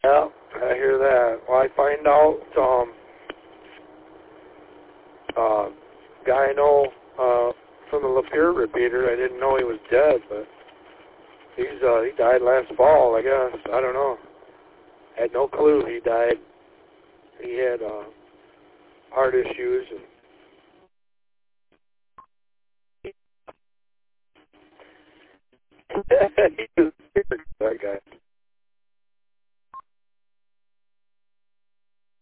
Yeah, I hear that. Well, I find out, guy I know, from the Lapeer repeater, I didn't know he was dead, but he died last fall, I guess. I don't know. Had no clue he died. He had, heart issues and